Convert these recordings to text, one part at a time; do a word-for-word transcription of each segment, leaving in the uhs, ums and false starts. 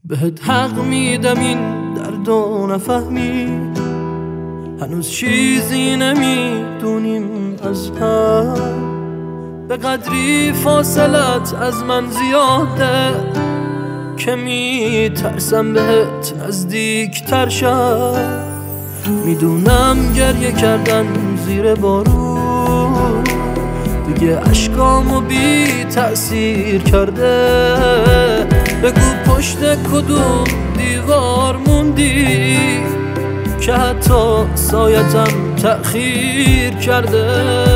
بهت حق میدم این درد و نفهمی، هنوز چیزی نمیدونیم از هم. به قدری فاصلت از من زیاده که میترسم بهت نزدیک تر شم. میدونم گریه کردن زیر بارون دیگه اشکامو بی تأثیر کرده. بگو پشت کدوم دیوار موندی که حتی سایتم تأخیر کرده.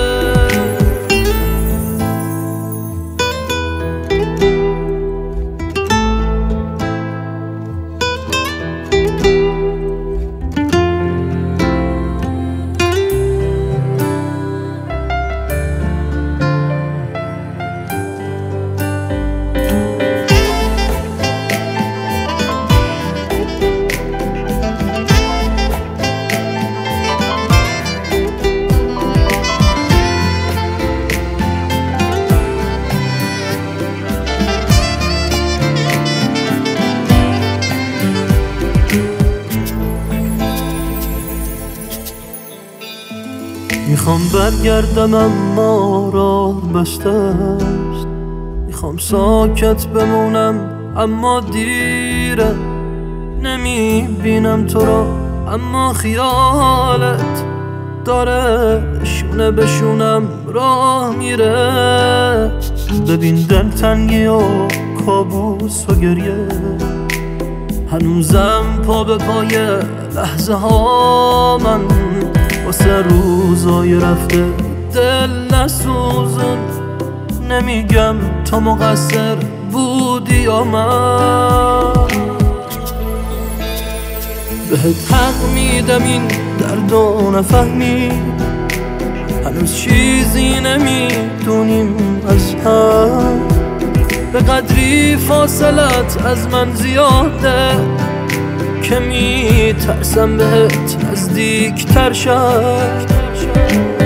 میخوام برگردم اما راه بسته است، میخوام ساکت بمونم اما دیره. نمیبینم تو را اما خیالت داره شونه به شونم راه میره. ببین دلتنگی و کابوس و گریه، هنوزم پا به پای لحظه ها من واسه روزای رفته دل نسوزون. نمیگم تو مقصر بودی یا من، بهت حق میدم این درد و نفهمی، هنوز چیزی نمیدونیم از هم. به قدری فاصلت از من زیاده که میترسم بهت نزدیک تر شم.